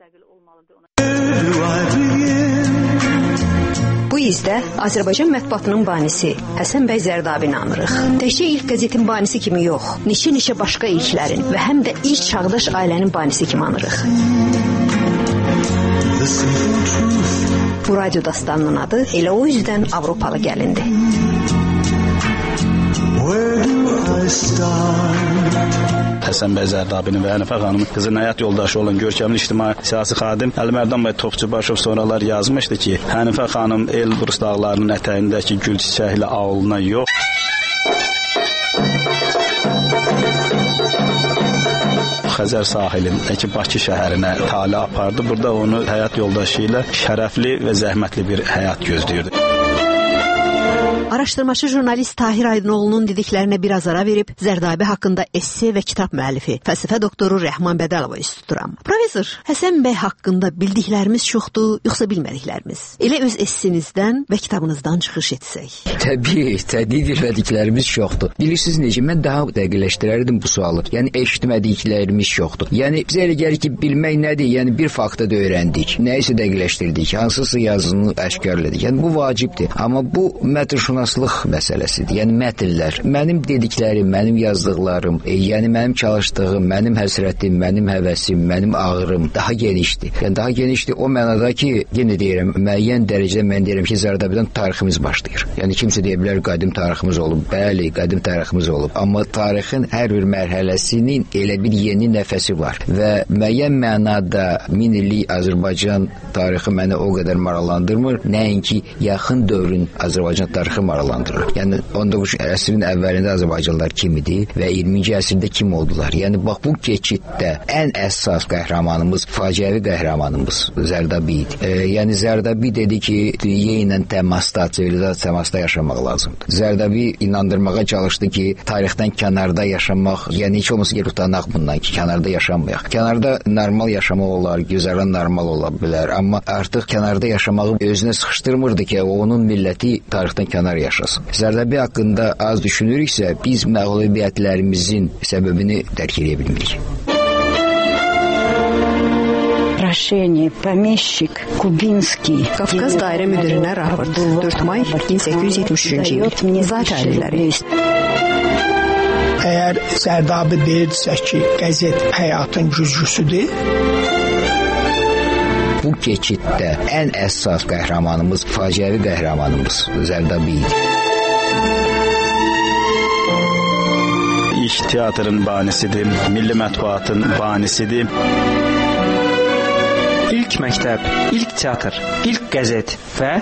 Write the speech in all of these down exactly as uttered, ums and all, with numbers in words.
müstəqil olmalıdır ona. Bu izdə Azərbaycan mətbuatının banisi Həsən bəy Zərdabini anırıq. Təkcə ilk qəzetin banisi kimi yox, neçə-neçə başqa ilklərin və həm də ilk çağdaş ailənin banisi kimi anırıq. Bu radyo dastanının adı elə o üzdən Avropalı gəlindi. Həsən bəy Zərdabinin və Hənifə xanımın qızın həyat yoldaşı olan görkəmli ictimai siyasi xadim Əlimərdan bəy Topçubaşov sonralar yazmışdı ki, Hənifə xanım Elbrus dağlarının ətəyindəki gül çiçəkli auluna yox, Xəzər sahilindəki Bakı şəhərinə tali apardı. Burada onu həyat yoldaşı ilə şərəfli və zəhmətli bir həyat gözləyirdi. Araşdırmacı jurnalist Tahir Aydınoğlu'nun dediklərinə biraz ara verib Zərdabi haqqında esse və kitab müəllifi, fəlsəfə doktoru Rəhman Bədəlova üst tuturam. Professor, Həsən bəy haqqında bildiklərimiz çoxdur, yoxsa bilmədiklərimiz? Elə öz essinizdən və kitabınızdan çıxış etsək. Təbii, təbii bilmədiklərimiz çoxdur. Bilirsiniz necə, mən daha dəqiqləşdirərdim bu sualı. Yəni eşitmədiklərimiz çoxdur. Yəni bizə elə gəlir ki, bilmək nədir? Yəni bir faktı da öyrəndik, nəyisə dəqiqləşdirdik, hansısa yazını əşkarladık. Yəni bu vacibdir. Amma bu mətn məsələsidir. Yəni mətnlər, mənim dediklərim, mənim yazdıqlarım, e, yəni mənim çalışdığım, mənim həsrətim, mənim həvəsim, mənim ağrım daha genişdir. Yəni daha genişdir o mənada ki, yenə deyirəm, müəyyən dərəcədə mən deyirəm ki, Zərdabidən tariximiz başlayır. Yəni kimsə deyə bilər qədim tariximiz olub. Bəli, qədim tariximiz olub. Amma tarixin hər bir mərhələsinin elə bir yeni nəfəsi var və müəyyən mənada min illik Azərbaycan tarixi məni o qədər maraqlandırmır, nəinki yaxın dövrün Azərbaycan tarixi maraqlandırır. Yəni on doqquzuncu əsrin əvvəlində Azərbaycanlılar kim idi və iyirminci əsrdə kim oldular? Yəni bax bu keçiddə ən əsas qəhrəmanımız, faciəvi qəhrəmanımız Zərdabi idi. E, yəni Zərdabi dedi ki, dünya ilə təmasda, sivilizasiya təmasda yaşamaq lazımdır. Zərdabi inandırmağa çalışdı ki, tarixdən kənarda yaşamaq, yəni heç olmasa yer utanaq bundan ki, kənarda yaşamayaq. Kənarda normal yaşamaq olar, gözələn normal ola bilər, amma artıq kənarda yaşamağı özünə sıxışdırmırdı ki, onun milləti tarixdən kənar yaşasın. Zərdabi haqqında az düşünürüksə, biz məğlubiyyətlərimizin səbəbini dərk edə bilmirik. Прошение, помещик, Кубинский. Qafqaz dairə müdirinə raport. dörd may min səkkiz yüz yetmiş üçüncü il. Zat əlilləri. Əgər Zərdabi deyirsə ki, qəzet həyatın güzgüsüdür, bu keçiddə ən əsas qəhrəmanımız, faciəvi qəhrəmanımız Zərdabi idi. İlk teatrın banisidir, milli mətbuatın banisidir. İlk məktəb, ilk teatr, ilk qəzet və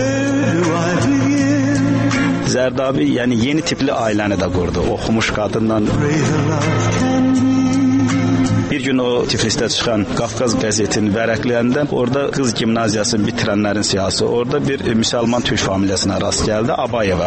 Zərdabi yəni yeni tipli ailəni də qurdu. Oxumuş qadından. Bir gün o Tiflisdə çıxan Qafqaz qəzetini vərəqləyəndə orada qız gimnaziyasını bitirənlərin siyasi, orada bir müsəlman türk familiyasına rast gəldi, Abayeva.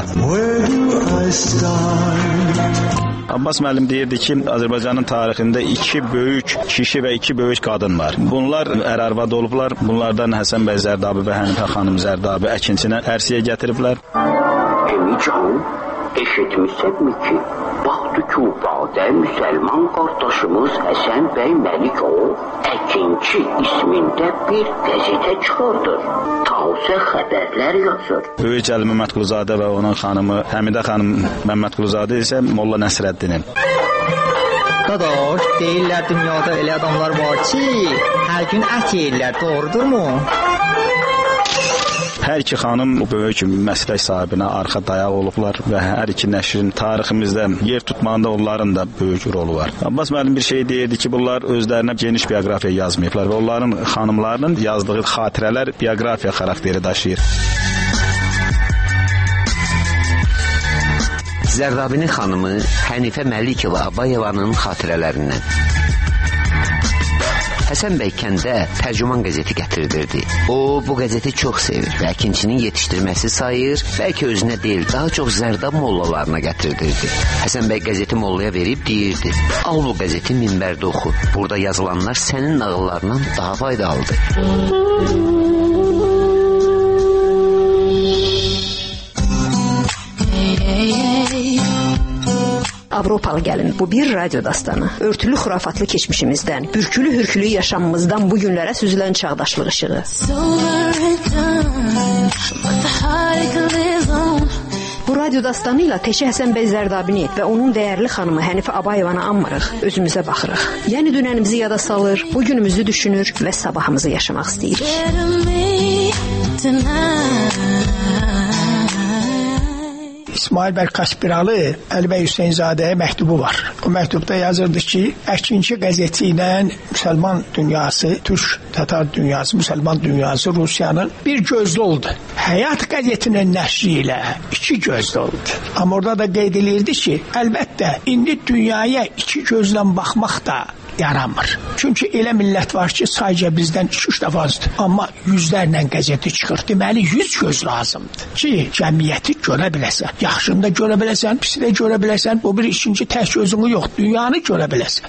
Abbas müəllim deyirdi ki, Azərbaycanın tarixində iki böyük kişi və iki böyük qadın var. Bunlar ər-arvad olublar. Bunlardan Həsən bəy Zərdabi və Hənifə xanım Zərdabi əkinçinə ərsiyə gətiriblər. Emican, eşitmişsənmi ki, baxdı Kübada müsəlman qardaşımız Həsən bəy Məlikov əkinçi ismində bir qəzetə çıxardır. Tavsiyə xəbərlər yazır. Böyük Əli Məmmədquluzadə və onun xanımı Həmidə xanım Məmmədquluzadə isə Molla Nəsrəddinin. Dadaş, deyirlər dünyada elə adamlar var ki, hər gün ət yeyirlər, doğrudurmu? Hər iki xanım böyük məslək sahibinə arxa dayaq olublar və hər iki nəşrin tariximizdə yer tutmağında onların da böyük rolu var. Abbas müəllim bir şey deyirdi ki, bunlar özlərinə geniş bioqrafiya yazmayıblar və onların xanımlarının yazdığı xatirələr bioqrafiya xarakteri daşıyır. Zərdabinin xanımı Hənifə Məlikova Abayevanın xatirələrindən. Həsən bəy kəndə tərcüman qəzeti gətirdirdi. O, bu qəzeti çox sevir və əkinçinin yetişdirməsi sayır, bəlkə özünə deyil, daha çox Zərdab mollalarına gətirdirdi. Həsən bəy qəzeti mollaya verib deyirdi, al bu qəzeti minbərdə oxu, burada yazılanlar sənin nağıllarından daha faydalıdır. Avropalı gəlin. Bu bir radio dastanı. Örtülü xurafatlı keçmişimizdən, bürkülü hürkülü yaşamımızdan bu günlərə süzülən çağdaşlıq işığı. Bu radio dastanı ilə Teşə Həsən bəy Zərdabini və onun dəyərli xanımı Hənifə Abayevanı anmırıq, özümüzə baxırıq. Yəni dünənimizi yada salır, bu günümüzü düşünür və sabahımızı yaşamaq istəyirik. İsmail bəy Kaspiralı Əlibəy Hüseynzadəyə məktubu var. O məktubda yazırdı ki, Əkinçi qəzeti ilə müsəlman dünyası, türk, tatar dünyası, müsəlman dünyası Rusiyanın bir gözlü oldu. Həyat qəzetinin nəşri ilə iki gözlü oldu. Amma orada da qeyd edilirdi ki, əlbəttə, indi dünyaya iki gözlə baxmaq da yaranmır. Çünki elə millət var ki, sayca bizdən iki-üç dəfə azdır. Amma yüzlərlə qəzeti çıxır. Deməli, yüz göz lazımdır ki, cəmiyyəti görə biləsən. Yaxşını da görə biləsən, pisi də görə biləsən. Bu bir ikinci tək gözünü yox, dünyanı görə biləsən.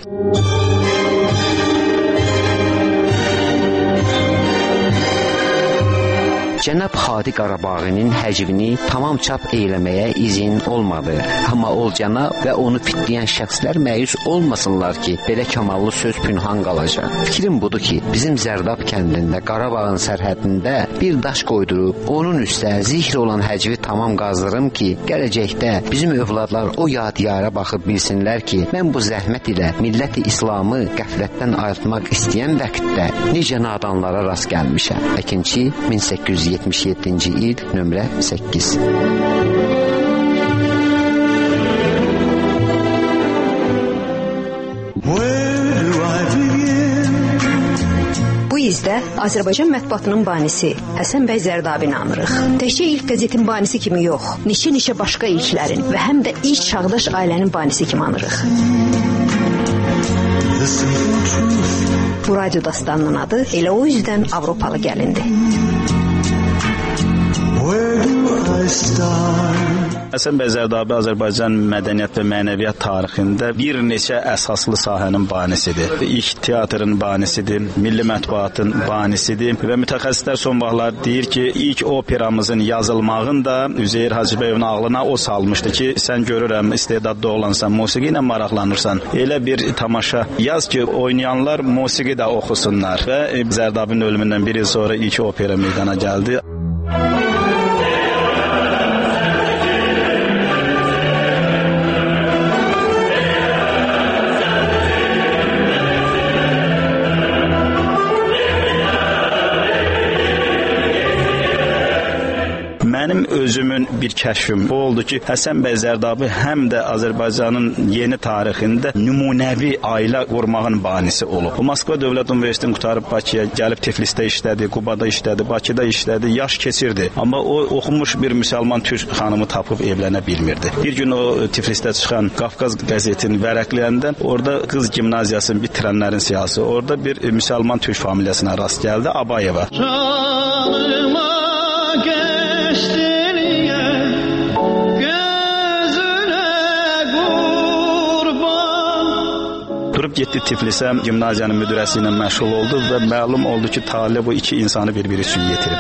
Cənab Hadi Qarabağinin həcvini tamam çap eyləməyə izin olmadı. Amma Olcana və onu fitləyən şəxslər məyus olmasınlar ki, belə kamallı söz pünhan qalacaq. Fikrim budur ki, bizim Zərdab kəndində Qarabağın sərhədində bir daş qoydurub, onun üstə zikr olan həcvi tamam qazdırım ki, gələcəkdə bizim övladlar o yadiyara baxıb bilsinlər ki, mən bu zəhmət ilə milləti İslamı qəflətdən ayırtmaq istəyən vəqtdə necə nadanlara rast gəlmişəm. Əkinçi min səkkiz yüz yetmiş yeddinci il, nömrə səkkiz. Bu izdə Azərbaycan mətbuatının banisi Həsən bəy Zərdabini anırıq. Təkcə ilk qəzetin banisi kimi yox, neçə-neçə başqa ilklərin və həm də ilk çağdaş ailənin banisi kimi anırıq. Bu radio dastanının adı elə o yüzdən Avropalı gəlindi. Həsən bəy Zərdabi Azərbaycan mədəniyyət və mənəviyyat tarixində bir neçə əsaslı sahənin banisidir. İlk teatrın banisidir, milli mətbuatın banisidir və mütəxəssislər son vaxtlar deyir ki, ilk operamızın yazılmağını da Üzeyir Hacıbəyovun ağlına o salmışdı ki, sən görürəm, istedadlı olansan, musiqi ilə maraqlanırsan, elə bir tamaşa yaz ki, oynayanlar musiqi də oxusunlar və Zərdabinin ölümündən bir il sonra ilk opera meydana gəldi. Mənim özümün bir kəşfim o oldu ki, Həsən bəy Zərdabi həm də Azərbaycanın yeni tarixində nümunəvi ailə qurmağın banisi olub. O Moskva Dövlət Universitetini qutarıb Bakıya gəlib Tiflisdə işlədi, Qubada işlədi, Bakıda işlədi, yaş keçirdi. Amma o oxumuş bir müsəlman türk xanımı tapıb evlənə bilmirdi. Bir gün o Tiflisdə çıxan Qafqaz qəzetini vərəqləyəndə orada qız gimnaziyasını bitirənlərin siyasi, orada bir müsəlman türk familiyasına rast gəldi, Abayeva. Durub getdi Tiflisə, gimnaziyanın müdirəsi ilə məşğul oldu və məlum oldu ki, talih bu iki insanı bir-biri üçün yetirib.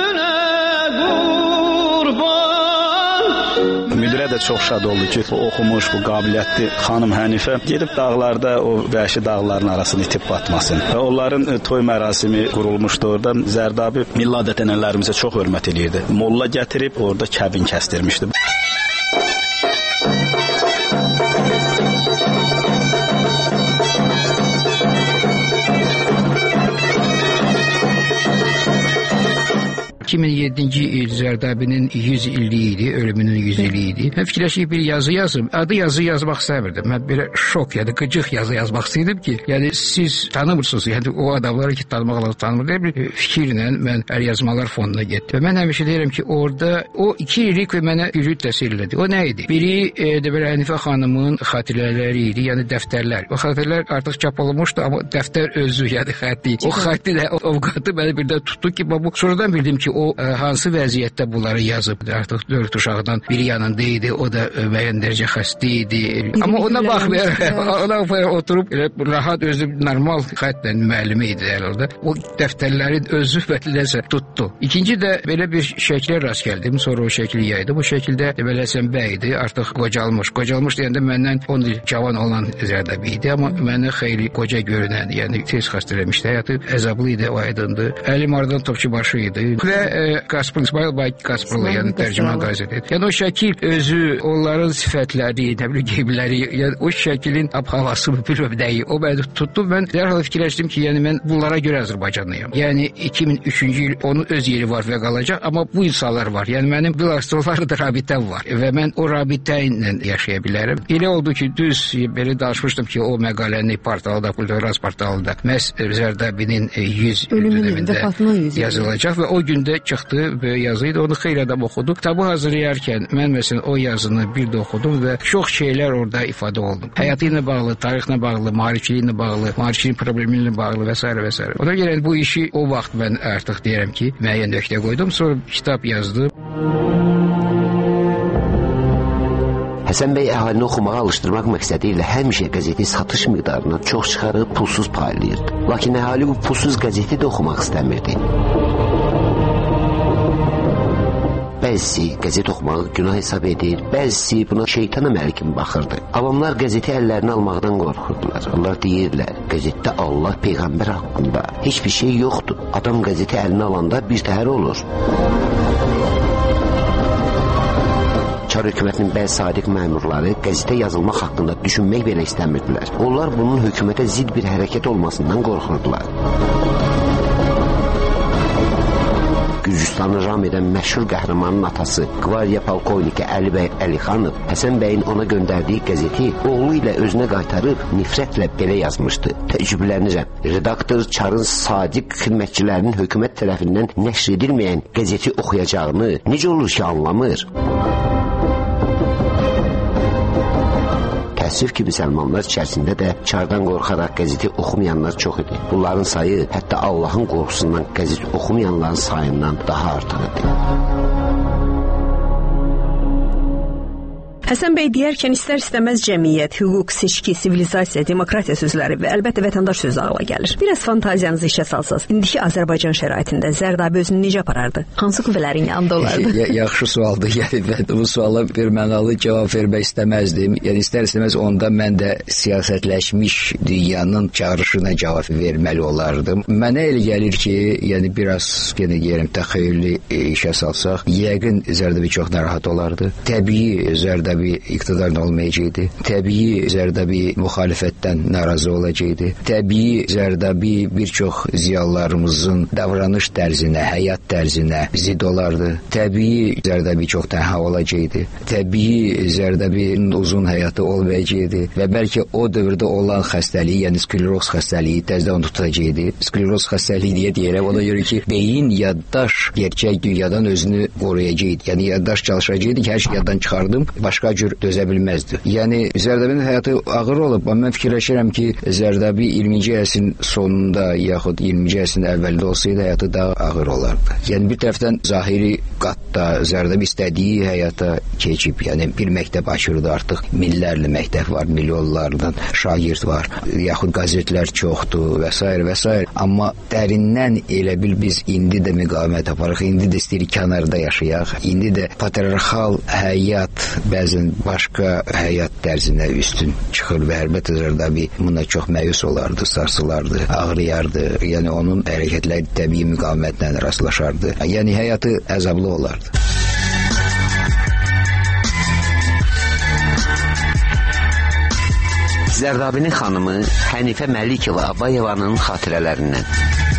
Müdirə də çox şad oldu ki, bu oxumuş, bu qabiliyyətli xanım Hənifə gedib dağlarda o vəhşi dağların arasını itib batmasın. Və onların toy mərasimi qurulmuşdu orada. Zərdabi milli adət-ənənələrimizə çox hörmət eləyirdi. Molla gətirib orada kəbin kəsdirmişdi. iki min yeddinci il Zərdabinin yüz illiyi idi, ölümünün yüz illiyi idi. Mən fikirləşib bir yazı yazım. Adı yazı yazmaq istəmirdim. Mən belə şok, yəni qıcıq yazı yazmaq istəyirdim ki, yəni siz tanımırsınız, yəni o adamları ki tanımaq lazım tanımır deyə bir fikirlə mən əl yazmalar fonuna getdim. Və mən həmişə deyirəm ki, orada o iki illik və mənə bir təsir elədi. O nə idi? Biri e, də belə Hənifə xanımın xatirələri idi, yəni dəftərlər. O xatirələr artıq çap olunmuşdu, amma dəftər özü, yəni xətti. O xətti də, o avqatı məni birdən tutdu ki, bu sonradan bildim ki, o ə, hansı vəziyyətdə bunları yazıb, artıq dörd uşaqdan biri yanında idi, o da ə, müəyyən dərəcə xəstə idi. Amma ona baxmayaraq, ona baxmayaraq oturub elə rahat özü normal xətlə müəllimi idi orada. O dəftərlərin özü bətləsə tutdu. İkinci də belə bir şəklə rast gəldim. Sonra o şəkli yaydı. Bu şəkildə belə Həsən bəy idi, artıq qocalmış. Qocalmış deyəndə məndən on il cavan olan Zərdabi idi, amma mənə xeyli qoca görünən, yəni tez xəstələmişdi. Həyatı əzablı idi, o aydındır. Əlim aradan topçu başı idi. Və e, Qaspar İsmail bəy Qasparlı, yəni tərcüman qazeti. Yəni o şəkil özü, onların sifətləri, nə bilim geyimləri, yəni o şəklin ab-havası bilməm nəyi, o məni tutdu. Mən dərhal fikirləşdim ki, yəni mən bunlara görə Azərbaycanlıyam. Yəni iki min üçüncü il onun öz yeri var və qalacaq, amma bu insanlar var. Yəni mənim bilastrollarla da rabitəm var və mən o rabitə ilə yaşaya bilərəm. Elə oldu ki, düz belə danışmışdım ki, o məqaləni portalda, Kulturaz portalında məhz Zərdabinin yüz dönəmində yazılacaq və o gündə çıxdı və yazıydı. Onu xeyli adam oxudu. Kitabı hazırlayarkən mən məsələn o yazını bir də oxudum və çox şeylər orada ifadə oldu. Həyatı ilə bağlı, tarixlə bağlı, maarifçiliyi ilə bağlı, maarifçiliyin problemi ilə bağlı və s. və s. Ona görə bu işi o vaxt mən artıq deyirəm ki, müəyyən nöqtə qoydum. Sonra kitab yazdım. Həsən bəy əhalini oxumağa alışdırmaq məqsədi ilə həmişə qəzeti satış miqdarına çox çıxarıb pulsuz paylayırdı. Lakin əhali bu pulsuz qəzeti də oxumaq istəmirdi. Bəzisi qəzet oxumağı günah hesab edir, bəzisi buna şeytan əməli kimi baxırdı. Avamlar qəzeti əllərini almaqdan qorxurdular. Onlar deyirlər, qəzetdə Allah Peyğəmbər haqqında heç bir şey yoxdur. Adam qəzeti əlinə alanda bir təhər olur. Çar hökumətinin bəzi sadiq məmurları qəzetə yazılmaq haqqında düşünmək belə istəmirdilər. Onlar bunun hökumətə zid bir hərəkət olmasından qorxurdular. Gürcüstanı ram edən məşhur qəhrəmanın atası Qvardiya polkovniki Əli bəy Əlixanov Həsən bəyin ona göndərdiyi qəzeti oğlu ilə özünə qaytarıb nifrətlə belə yazmışdı. Təəccüblənirəm. Redaktor Çarın sadiq xidmətçilərinin hökumət tərəfindən nəşr edilməyən qəzeti oxuyacağını necə olur ki, anlamır? Təəssüf ki, müsəlmanlar içərisində də Çardan qorxaraq qəzeti oxumayanlar çox idi. Bunların sayı hətta Allahın qorxusundan qəzet oxumayanların sayından daha artıq idi. Həsən bəy deyərkən istər-istəməz cəmiyyət, hüquq, seçki, sivilizasiya, demokratiya sözləri və əlbəttə vətəndaş sözü ağla gəlir. Biraz fantaziyanızı işə salsaz, indiki Azərbaycan şəraitində Zərdabi özünü necə aparardı? Hansı qüvvələrin yanında olardı? Ya, yaxşı sualdır. Yəni mən bu suala bir mənalı cavab vermək istəməzdim. Yəni istər-istəməz onda mən də siyasətləşmiş dünyanın çağırışına cavab verməli olardım. Mənə elə gəlir ki, yəni biraz yenə deyirəm təxəyyülü işə salsaq, yəqin Zərdabi çox narahat olardı. Təbii Zərdabi iqtidarın olmayacaqdı. Təbii Zərdabi müxalifətdən narazı olacaqdı. Təbii Zərdabi bir çox ziyalılarımızın davranış tərzinə, həyat tərzinə zid olardı. Təbii Zərdabi çox tənha olacaqdı. Təbii Zərdabinin uzun həyatı olmayacaqdı və bəlkə o dövrdə olan xəstəliyi, yəni skleroz xəstəliyi təzədən unutulacaqdı. Skleroz xəstəliyi deyə deyirəm, ona görə ki, beyin yaddaş gerçək dünyadan özünü qoruyacaqdı. Yəni yaddaş çalışacaqdı ki, hər şey yaddan çıxardım, başqa cür dözə bilməzdi. Yəni Zərdabinin həyatı ağır olub, amma mən fikirləşirəm ki, Zərdabi iyirminci əsrin sonunda yaxud iyirminci əsrin əvvəlində olsaydı həyatı daha ağır olardı. Yəni bir tərəfdən zahiri qatda Zərdabi istədiyi həyata keçib, yəni bir məktəb açırdı, artıq minlərlə məktəb var, milyonlardan şagird var, yaxud qəzetlər çoxdur və s. və s. Amma dərindən elə bil biz indi də müqavimət aparıq, indi də istəyirik kənarda yaşayaq, indi də patriarxal həyat bəzən başqa həyat tərzinə üstün çıxır və əlbəttə Zərdabi buna çox məyus olardı, sarsılardı, ağrıyardı. Yəni onun hərəkətləri təbii müqavimətlə rastlaşardı. Yəni həyatı əzablı olardı. Zərdabinin xanımı Hənifə Məlikova Abayevanın xatirələrindən.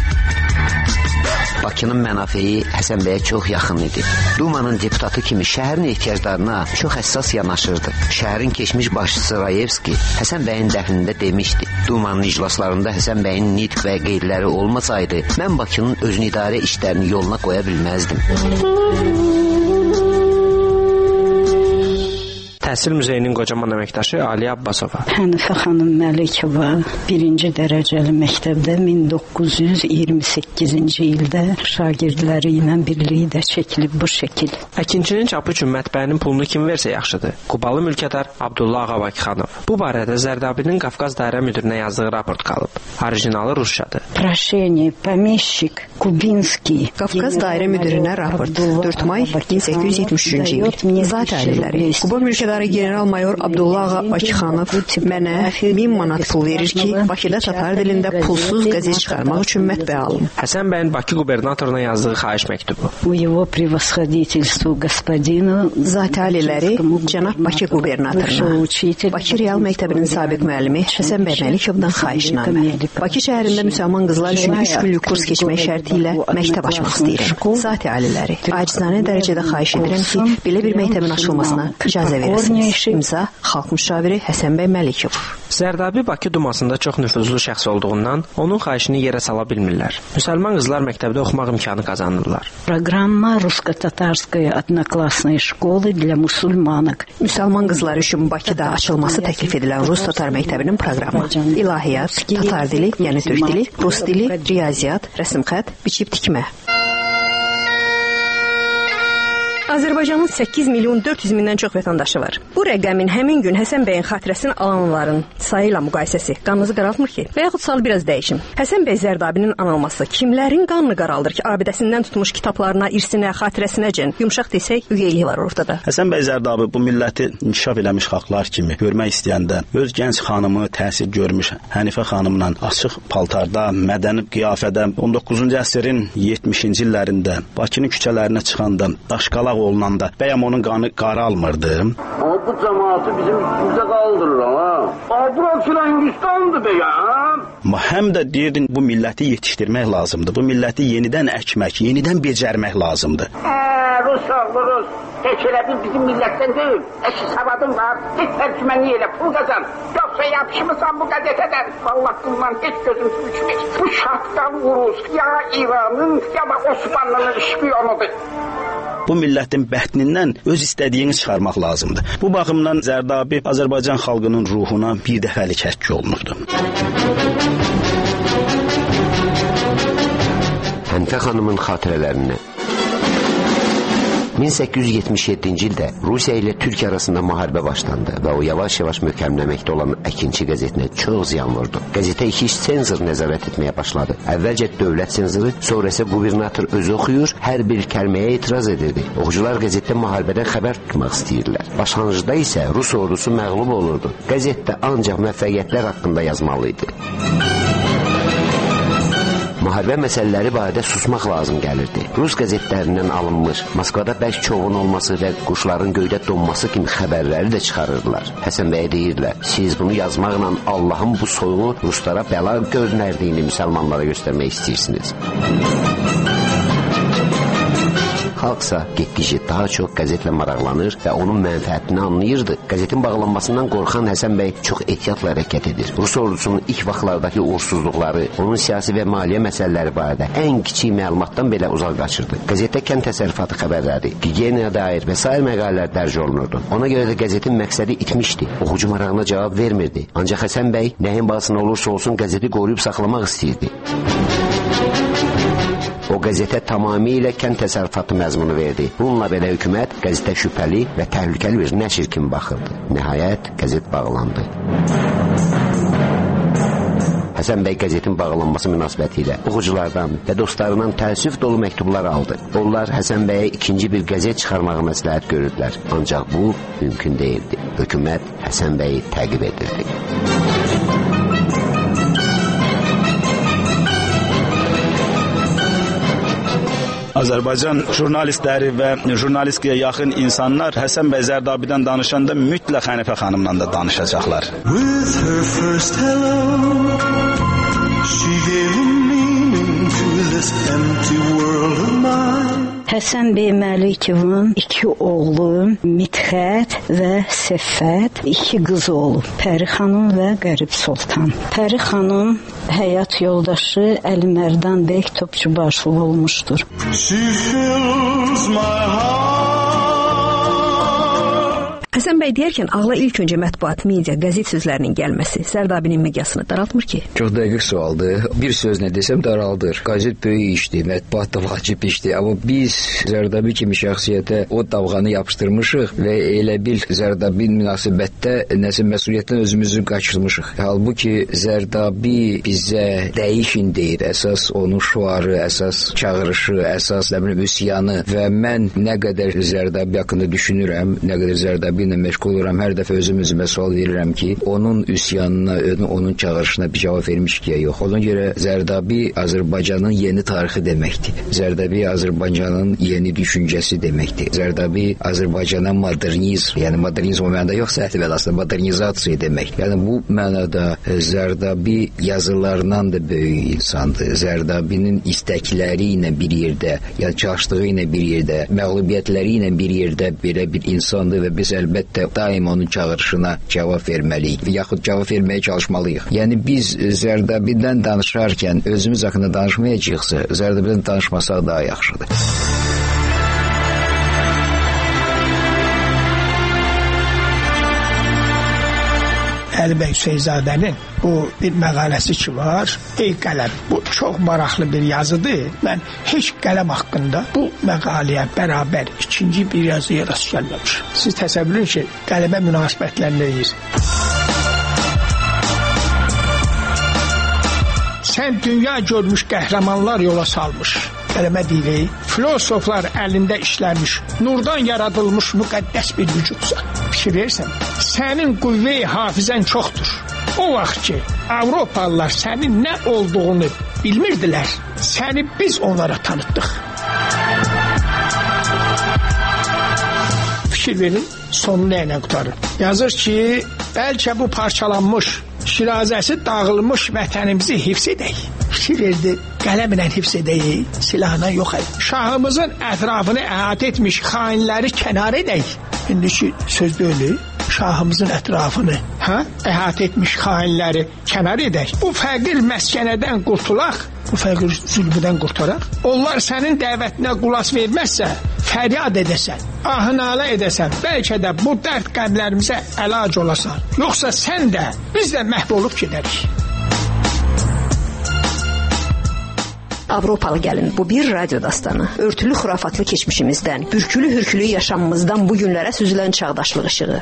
Bakının mənafeyi Həsən bəyə çox yaxın idi. Dumanın deputatı kimi şəhərin ehtiyaclarına çox həssas yanaşırdı. Şəhərin keçmiş başçısı Rayevski Həsən bəyin dəfnində demişdi. Dumanın iclaslarında Həsən bəyin nitq və qeydləri olmasaydı, mən Bakının özünü idarə işlərini yoluna qoya bilməzdim. Təhsil Muzeyinin qocaman əməkdaşı Aliyə Abbasova. Hənifə xanım Məlikova birinci dərəcəli məktəbdə min doqquz yüz iyirmi səkkizinci ildə şagirdləri ilə birlikdə çəkilib bu şəkil. Əkinçinin çapı üçün mətbəənin pulunu kim versə yaxşıdır? Qubalı mülkədar Abdullah Ağabakıxanov. Bu barədə Zərdabinin Qafqaz Dairə Müdirinə yazdığı raport qalıb. Orijinalı rusçadır. Proşeniye, помещик, Kubinski. Qafqaz Dairə Müdirinə raport. dörd may min səkkiz yüz yetmiş üçüncü il. Zat ailələri. Quba mülkədarı general-mayor Abdullah Ağabakıxanov mənə min manat pul verir ki, Bakıda tatar dilində pulsuz qəzet çıxarmaq üçün mətbəə alım. Həsən bəyin Bakı qubernatoruna yazdığı xahiş məktubu. У его превосходительству господину Zat ailələri cənab Bakı qubernatoruna, Bakı Real Məktəbinin sabiq müəllimi Həsən bəy Məlikovdan xahişnamə. Bakı şəhərində müsəlman qızlar üçün üç günlük kurs keçmək şərti ilə məktəb açmaq istəyirəm. Zat ailələri, acizanə dərəcədə xahiş edirəm ki, belə bir məktəbin açılmasına icazə verirsiniz. İmza Xalq müşaviri Həsən bəy Məlikov. Zərdabi Bakı Dumasında çox nüfuzlu şəxs olduğundan onun xahişini yerə sala bilmirlər. Müsəlman qızlar məktəbdə oxumaq imkanı qazanırlar. Программа русско-татарской одноклассной школы для мусульманок. Müsəlman qızlar üçün Bakıda açılması təklif edilən Rus-Tatar məktəbinin proqramı. İlahiyyat, Tatar dili, yəni türk dili, Rus dili, riyaziyyat, rəsm xətt, biçib tikmə. Azərbaycanın səkkiz milyon dörd yüz mindən çox vətəndaşı var. Bu rəqəmin həmin gün Həsən bəyin xatirəsini alanların sayı ilə müqayisəsi qanınızı qaraltmır ki? Və yaxud sualı biraz dəyişim. Həsən bəy Zərdabinin anılması kimlərin qanını qaraldır ki, abidəsindən tutmuş kitablarına, irsinə, xatirəsinəcən yumşaq desək, üyeyliyi var ortada. Həsən bəy Zərdabi bu milləti inkişaf eləmiş xalqlar kimi görmək istəyəndə öz gənc xanımı təhsil görmüş Hənifə xanımla açıq paltarda, mədəni qiyafədə on doqquzuncu əsrin yetmişinci illərində Bakının küçələrinə çıxanda, daşqalaq olunanda bəyəm onun qanı qaralmırdı. Ama bu cemaati bizim üstümüze kaldırır ha. Abra filan Hindistan'dı bəyəm. Amma həm də deyirdin bu milləti yetişdirmək lazımdır. Bu milləti yenidən əkmək, yenidən becərmək lazımdır. Eee Rus oğlu Rus. Heç elə bil bizim millətdən deyil. Eşi savadın var. Heç tərcümenliği elə pul qazan. Yoksa yapışımısan bu gazeteden. Vallahi bundan heç gözüm düşmür. Bu şartdan Rus ya İran'ın ya da Osmanlı'nın şpiyonudur. Bu millətin bətnindən öz istədiyini çıxarmaq lazımdır. Bu baxımdan Zərdabi Azərbaycan xalqının ruhuna bir dəfəlik həkk olunurdu. Hənifə xanımın xatirələrini min səkkiz yüz yetmiş yeddinci ildə Rusiya ilə Türkiyə arasında müharibə başlandı və o yavaş-yavaş möhkəmləməkdə olan Əkinçi qəzetinə çox ziyan vurdu. Qəzetə iki iş senzor nəzarət etməyə başladı. Əvvəlcə dövlət senzoru, sonra isə qubernator özü oxuyur, hər bir kəlməyə etiraz edirdi. Oxucular qəzetdə müharibədən xəbər tutmaq istəyirdilər. Başlanğıcda isə Rus ordusu məğlub olurdu. Qəzetdə ancaq müvəffəqiyyətlər haqqında yazmalı idi. Müharibə məsələləri barədə susmaq lazım gəlirdi. Rus qəzetlərindən alınmış, Moskvada bərk çovun olması və quşların göydə donması kimi xəbərləri də çıxarırdılar. Həsən bəyə deyirdilər, siz bunu yazmaqla Allahın bu soyunu Ruslara bəla görünərdiyini müsəlmanlara göstərmək istəyirsiniz. Xalqsa getdikcə daha çox qəzetlə maraqlanır və onun mənfəətini anlayırdı. Qəzetin bağlanmasından qorxan Həsən bəy çox ehtiyatla hərəkət edir. Rus ordusunun ilk vaxtlardakı uğursuzluqları, onun siyasi və maliyyə məsələləri barədə ən kiçik məlumatdan belə uzaq qaçırdı. Qəzetdə kənd təsərrüfatı xəbərləri, gigiyenaya dair və sair məqalələr dərc olunurdu. Ona görə də qəzetin məqsədi itmişdi. Oxucu marağına cavab vermirdi. Ancaq Həsən bəy nəyin bahasına olursa olsun qəzeti qoruyub saxlamaq istəyirdi. O qəzetə tamamilə kənd təsərrüfatı məzmunu verdi. Bununla belə hökumət qəzetə şübhəli və təhlükəli bir nəşr kimi baxırdı. Nəhayət qəzet bağlandı. Həsən bəy qəzetin bağlanması münasibətilə oxuculardan və dostlarından təəssüf dolu məktublar aldı. Onlar Həsən bəyə ikinci bir qəzet çıxarmağı məsləhət görürdülər. Ancaq bu mümkün deyildi. Hökumət Həsən bəyi təqib edirdi. Azərbaycan jurnalistləri və jurnalistliyə yaxın insanlar Həsən bəy Zərdabidən danışanda mütləq Hənifə xanımla da danışacaqlar. With her first hello, she gave a meaning to this empty world of mine. Həsən bəy Məlikovun iki oğlu Mitxət və Səffət, iki qızı olub. Pəri xanım və Qərib Sultan. Pəri xanım həyat yoldaşı Əlimərdan bəy Topçubaşov olmuşdur. Həsən bəy deyərkən ağla ilk öncə mətbuat, media, qəzet sözlərinin gəlməsi Zərdabinin miqyasını daraltmır ki? Çox dəqiq sualdır. Bir sözlə desəm daraldır. Qəzet böyük işdir, mətbuat da vacib işdir. Amma biz Zərdabi kimi şəxsiyyətə o davğanı yapışdırmışıq və elə bil Zərdabi münasibətdə nəsə məsuliyyətdən özümüzü qaçırmışıq. Halbuki Zərdabi bizə dəyişin deyir. Əsas onun şuarı, əsas çağırışı, əsas nə bilim üsyanı və mən nə qədər Zərdabi haqqında düşünürəm, nə qədər Zərdabi ilə məşğul oluram, hər dəfə özüm özümə sual verirəm ki, onun üsyanına, onun çağırışına bir cavab vermişik ya yox. Ona görə Zərdabi Azərbaycanın yeni tarixi deməkdir. Zərdabi Azərbaycanın yeni düşüncəsi deməkdir. Zərdabi Azərbaycana modernizm, yəni modernizm o mənada yox, səhv aslında modernizasiya demək. Yəni bu mənada Zərdabi yazılarından da böyük insandır. Zərdabinin istəkləri ilə bir yerdə, yəni çalışdığı ilə bir yerdə, məğlubiyyətləri ilə bir yerdə belə bir insandır və biz əlbəttə daim onun çağırışına cavab verməliyik, yaxud cavab verməyə çalışmalıyıq. Yəni biz Zərdabidən danışarkən özümüz haqqında danışmayacaqsa, Zərdabidən danışmasaq daha yaxşıdır. Əli bəy Hüseynzadənin bu bir məqaləsi ki var. Ey qələm, bu çox maraqlı bir yazıdır. Mən heç qələm haqqında bu məqaləyə bərabər ikinci bir yazıya rast gəlməmişəm. Siz təsəvvür edin ki, qələmə münasibətləndirirsiniz. Sən dünya görmüş qəhrəmanlar yola salmış. Qələmə deyilir, filosoflar əlində işləmiş, nurdan yaradılmış müqəddəs bir vücudsan. Fikir versən, sənin qüvvə-i hafizən çoxdur. O vaxt ki, Avropalılar sənin nə olduğunu bilmirdilər, səni biz onlara tanıtdıq. Fikir verin, sonu nə ilə qutarır? Yazır ki, bəlkə bu parçalanmış, şirazəsi dağılmış vətənimizi hifz edək. Fikir verdi, qələmlə hifz edək, silahla yox edək. Şahımızın ətrafını əhatə etmiş xainləri kənar edək. İndiki söz deyil, şahımızın ətrafını hə, əhatə etmiş xainləri kənar edək. Bu fəqir məskənədən qurtulaq, bu fəqir zülmüdən qurtaraq. Onlar sənin dəvətinə qulaq verməzsə, fəryad edəsən, ahınalə edəsən, bəlkə də bu dərd qəmlərimizə əlac olasan. Yoxsa sən də, biz də məhv olub gedərik. Avropalı gəlin, bu bir radyo dastanı. Örtülü xurafatlı keçmişimizdən, bürkülü hürkülü yaşamımızdan bu günlərə süzülən çağdaşlıq işığı.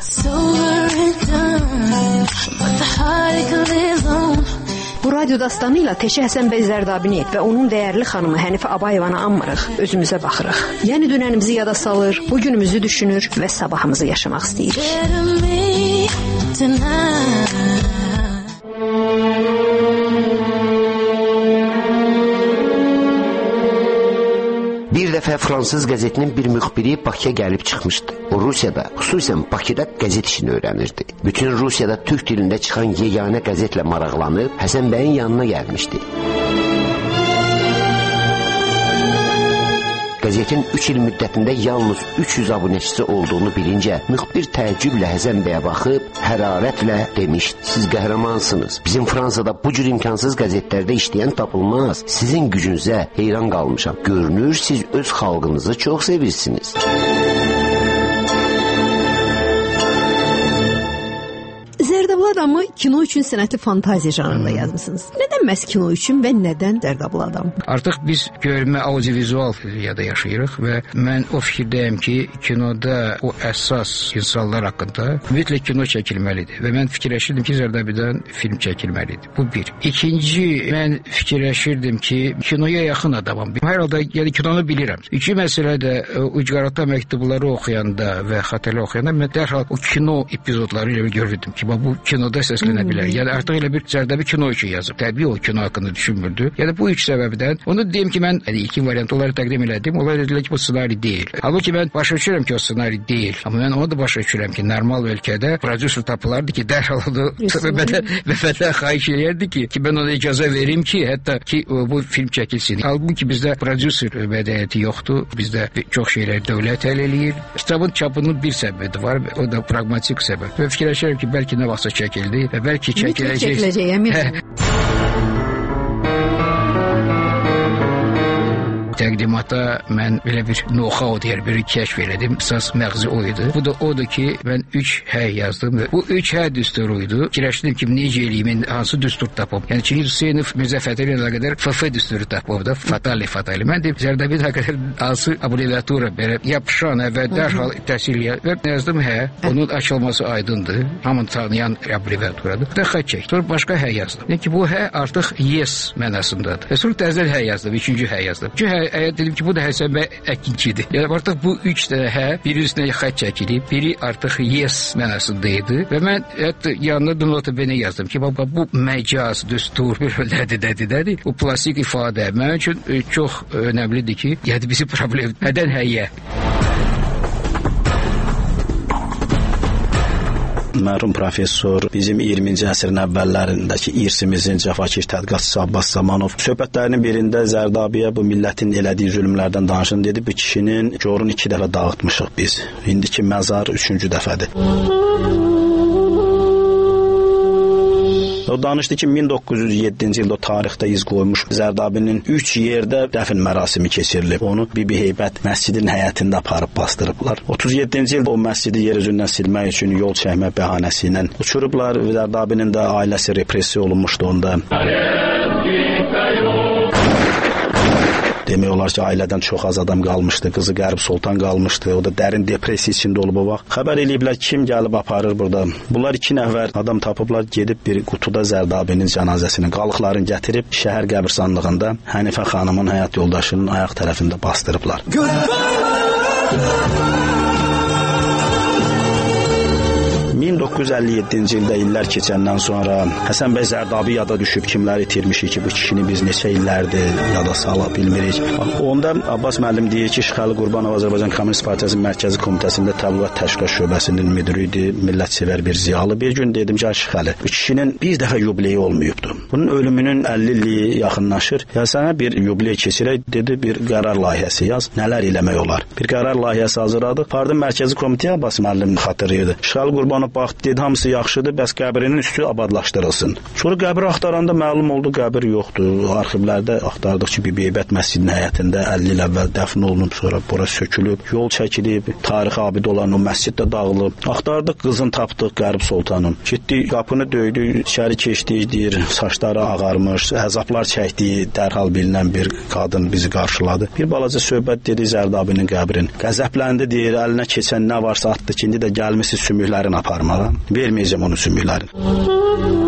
Bu radyo dastanı ilə Teşə Həsən bəy Zərdabini və onun dəyərli xanımı Hənifə Abayevanı anmırıq, özümüzə baxırıq. Yəni dünənimizi yada salır, bu günümüzü düşünür və sabahımızı yaşamaq istəyirik. Bir dəfə fransız qəzetinin bir müxbiri Bakıya gəlib çıxmışdı. O Rusiyada, xüsusən Bakıda qəzet işini öyrənirdi. Bütün Rusiyada türk dilində çıxan yeganə qəzetlə maraqlanıb Həsən bəyin yanına gəlmişdi. Qəzetin üç il müddətində yalnız üç yüz abunəçisi olduğunu bilincə müxbir təəccüblə Həsən bəyə baxıb hərarətlə demişdi: "Siz qəhrəmansınız. Bizim Fransada bu cür imkansız qəzetlərdə işləyən tapılmaz. Sizin gücünüzə heyran qalmışam. Görünür siz öz xalqınızı çox sevirsiniz." Zərdablı adamı kino üçün sənəti fantaziya janrında yazmısınız. Nədən məhz kino üçün və nədən Zərdablı adam? Artıq biz görmə audiovizual dünyada yaşayırıq və mən o fikirdəyəm ki, kinoda o əsas insanlar haqqında mütləq kino çəkilməlidir və mən fikirləşirdim ki, Zərdabidən film çəkilməlidir. Bu bir. İkinci, mən fikirləşirdim ki, kinoya yaxın adamam. Hər halda yəni kinonu bilirəm. İki məsələ də ucqarata məktubları oxuyanda və xatirə oxuyanda mən dərhal o kino epizodları ilə görürdüm ki, bu kinoda səslənə bilər. Yəni artıq elə bir Zərdabi kino üçün yazıb. Təbii o kino haqqında düşünmürdü. Yəni bu üç səbəbdən onu deyim ki, mən yəni ilkin variant onları təqdim elədim. Onlar dedilər ki, bu ssenari deyil. Halbuki mən başa düşürəm ki, o ssenari deyil. Amma mən onu da başa düşürəm ki, normal ölkədə prodüser tapılardı ki, dərhal onu vəfətlə xahiş eləyərdi ki, ki mən ona icazə verim ki, hətta ki bu film çəkilsin. Halbuki bizdə prodüser mədəniyyəti yoxdur. Bizdə çox şeylər dövlət həll eləyir. Kitabın çapının bir səbəbi var, o da praqmatik səbəb. Və fikirləşirəm ki, bəlkə nə vaxtsa çəkildi və bəlkə çəkiləcək. Çəkiləcək, əminəm. təqdimata mən belə bir know-how deyər, bir kəşf elədim. Əsas məğzi o idi. Bu da odur ki, mən üç hə yazdım. Bu üç hə düsturuydu. Fikirləşdim ki, necə eləyim, hansı düstur tapım. Yəni Çingiz Hüseynov Mirzə Fətəli ilə qədər F F düsturu tapıb da, fatali fatali. Mən də Zərdabi haqqında hansı abreviatura belə yapışan və dərhal təhsil və yazdım hə. Onun açılması aydındır. Hamı tanıyan abreviaturadır. Da xətt çək. Sonra başqa hə yazdım. Yəni ki, bu hə artıq yes mənasındadır. Və sonra təzəl hə yazdım, üçüncü hə yazdım. Üçüncü hə, hə dedim ki, bu da Həsən bəy əkinçidir. Yəni artıq bu üç də hə, biri üstünə xətt çəkilib, biri artıq yes mənasında idi. Və mən hətta yanına da nota bene yazdım ki, baba bu məcaz, düstur, nədir, nədir, nədir. Bu plastik ifadə mənim üçün çox önəmlidir ki, yəni bizi problem nədən həyə. Mərhum professor bizim iyirminci əsrin əvvəllərindəki irsimizin cəfakir tədqiqatçısı Abbas Zamanov söhbətlərinin birində Zərdabiyə bu millətin elədiyi zülmlərdən danışın dedi. Bu kişinin corunu iki dəfə dağıtmışıq biz. İndiki məzar üçüncü dəfədir. O danışdı ki, min doqquz yüz yeddinci ildə tarixdə iz qoymuş Zərdabinin üç yerdə dəfn mərasimi keçirilib. Onu Bibi Heybət məscidinin həyətində aparıb bastırıblar. otuz yeddinci ildə o məscidi yer üzündən silmək üçün yol çəkmə bəhanəsi ilə uçurublar. Zərdabinin də ailəsi repressiya olunmuşdu onda. Demək olar ki, ailədən çox az adam qalmışdı. Qızı Qərib Sultan qalmışdı. O da dərin depressiya içində olub o vaxt. Xəbər eləyiblər kim gəlib aparır burada. Bunlar iki nəfər adam tapıblar, gedib bir qutuda Zərdabinin cənazəsini, qalıqlarını gətirib şəhər qəbirstanlığında Hənifə xanımın həyat yoldaşının ayaq tərəfində bastırıblar. min doqquz yüz əlli yeddinci ildə illər keçəndən sonra Həsən bəy Zərdabi yada düşüb, kimləri itirmişik ki, bu kişini biz neçə illərdir yada sala bilmirik. Onda Abbas müəllim deyir ki, Şıxəli Qurbanov Azərbaycan Kommunist Partiyasının Mərkəzi Komitəsində Təbliğat Təşkilat Şöbəsinin müdiri idi, millətçivər bir ziyalı. Bir gün dedim ki, Şıxəli, bu kişinin bir dəfə yubileyi olmayıbdı. Bunun ölümünün əlli illiyi yaxınlaşır. Ya sənə bir yubiley keçirək, dedi, bir qərar layihəsi yaz, nələr eləmək olar. Bir qərar layihəsi hazırladıq. Pardon, Mərkəzi Komitəyə Abbas müəllim xatırlayırdı. Şıxəli Qurbanov baxdı, dedi, hamısı yaxşıdır, bəs qəbrinin üstü abadlaşdırılsın. Sonra qəbri axtaranda məlum oldu, qəbir yoxdur. Arxivlərdə axtardıq ki, Bibi Heybət məscidinin həyətində əlli il əvvəl dəfn olunub, sonra bura sökülüb, yol çəkilib, tarixi abid olan o məscid də dağılıb. Axtardıq, qızını tapdıq, Qərib Sultanın. Getdi, qapını döydü, içəri keçdi, deyir, saçları ağarmış, əzablar çəkdiyi dərhal bilinən bir qadın bizi qarşıladı. Bir balaca söhbət dedi Zərdabinin qəbrin. Qəzəbləndi, deyir, əlinə keçən nə varsa atdı ki, indi də gəlmişsiz sümüklərini aparmağa. Verməyəcəm onun sümüklərini.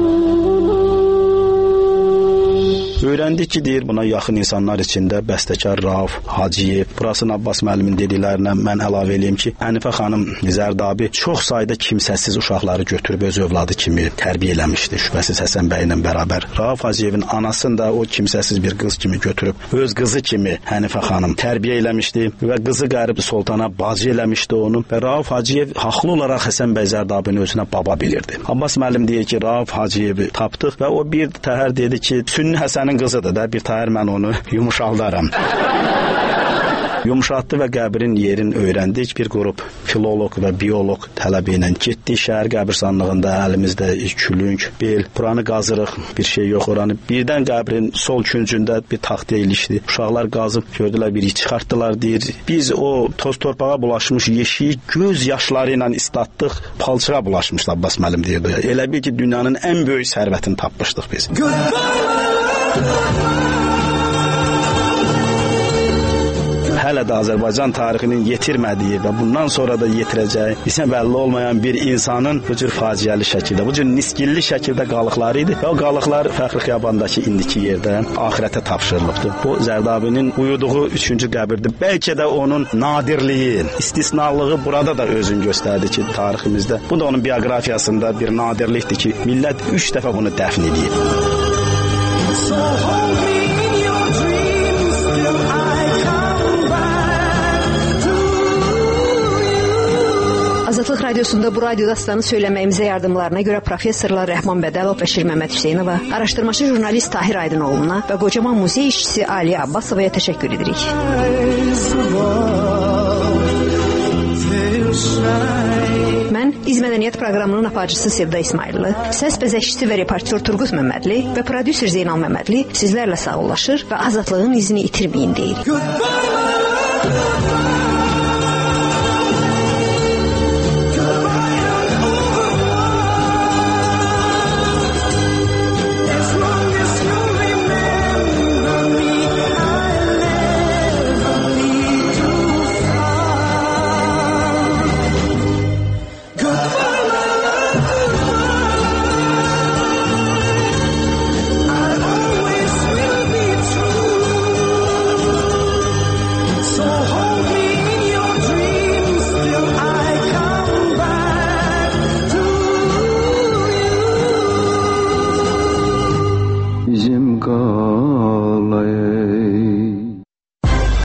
Öyrəndik ki, deyir, buna yaxın insanlar içində bəstəkar Rauf Hacıyev, burasının Abbas müəllimin dediklərinə mən əlavə eləyim ki, Hənifə xanım Zərdabi çox sayda kimsəsiz uşaqları götürüb öz övladı kimi tərbiyə eləmişdi, şübhəsiz Həsən bəylə bərabər. Rauf Hacıyevin anasını da o kimsəsiz bir qız kimi götürüb öz qızı kimi Hənifə xanım tərbiyə eləmişdi və qızı Qərib Sultana bacı eləmişdi onu və Rauf Hacıyev haqlı olaraq Həsən bəy Zərdabini özünə baba bilirdi. Abbas müəllim deyir ki, Rauf Hacıyevi tapdıq və o bir təhər dedi ki, Sünni Həsənin qızıdır da, bir təhər mən onu yumuşaldaram. Yumuşatdı və qəbrin yerini öyrəndik. Bir qrup filoloq və bioloq tələbi ilə getdik şəhər qəbirstanlığında, əlimizdə külünk, bel, buranı qazırıq, bir şey yox oranı. Birdən qəbrin sol küncündə bir taxta ilişdi. Uşaqlar qazıb gördülər, biri çıxartdılar, deyir. Biz o toz torpağa bulaşmış yeşiyi göz yaşları ilə islatdıq, palçığa bulaşmışdı Abbas müəllim deyirdi. Elə bil ki, dünyanın ən böyük sərvətini tapmışdıq biz. Hələ də Azərbaycan tarixinin yetirmədiyi və bundan sonra da yetirəcəyi bizə bəlli olmayan bir insanın bu cür faciəli şəkildə, bu cür niskilli şəkildə qalıqları idi və o qalıqlar Fəxri Xiyabandakı indiki yerdə axirətə tapşırılıbdı. Bu Zərdabinin uyuduğu üçüncü qəbirdir. Bəlkə də onun nadirliyi, istisnalığı burada da özünü göstərdi ki, tariximizdə. Bu da onun bioqrafiyasında bir nadirlikdir ki, millət üç dəfə bunu dəfn edib. Azadlıq Radiosunda bu radio dastanı söyləməyimizə yardımlarına görə professorlar Rəhman Bədəlov və Şir Məmməd Hüseynova, araşdırmacı jurnalist Tahir Aydınoğlu'na və qocaman muzey işçisi Aliyə Abbasovaya təşəkkür edirik. Mən İz Mədəniyyət proqramının aparıcısı Sevda İsmayıllı, səs bəzəkçisi və reportyor Turqut Məmmədli və prodüser Zeynal Məmmədli sizlərlə sağollaşır və azadlığın izini itirməyin deyirik.